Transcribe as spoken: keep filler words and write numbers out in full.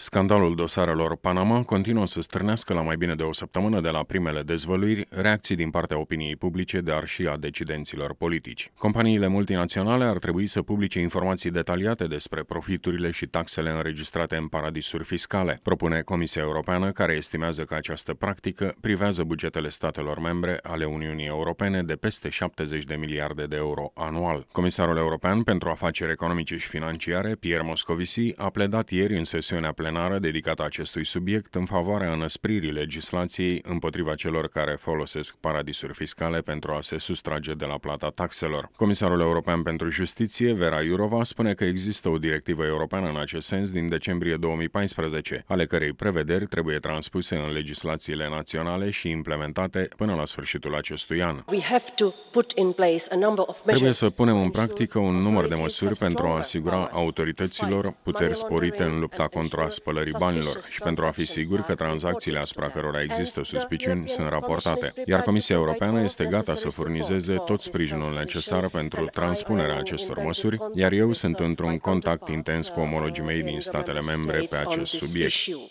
Scandalul dosarelor Panama continuă să strânească la mai bine de o săptămână de la primele dezvăluiri reacții din partea opiniei publice, dar și a decidenților politici. Companiile multinaționale ar trebui să publice informații detaliate despre profiturile și taxele înregistrate în paradisuri fiscale, propune Comisia Europeană, care estimează că această practică privează bugetele statelor membre ale Uniunii Europene de peste șaptezeci de miliarde de euro anual. Comisarul European pentru Afaceri Economice și Financiare, Pierre Moscovici, a pledat ieri în sesiunea plenară dedicată acestui subiect în favoarea înăspririi legislației împotriva celor care folosesc paradisuri fiscale pentru a se sustrage de la plata taxelor. Comisarul European pentru Justiție, Vera Jourova, spune că există o directivă europeană în acest sens din decembrie două mii paisprezece, ale cărei prevederi trebuie transpuse în legislațiile naționale și implementate până la sfârșitul acestui an. Trebuie să punem în practică un număr de măsuri pentru a asigura autorităților puteri sporite în lupta contra spălării banilor și pentru a fi sigur că tranzacțiile asupra cărora există suspiciuni sunt raportate, iar Comisia Europeană este gata să furnizeze tot sprijinul necesar pentru transpunerea acestor măsuri, iar eu sunt într-un contact intens cu omologii mei din statele membre pe acest subiect.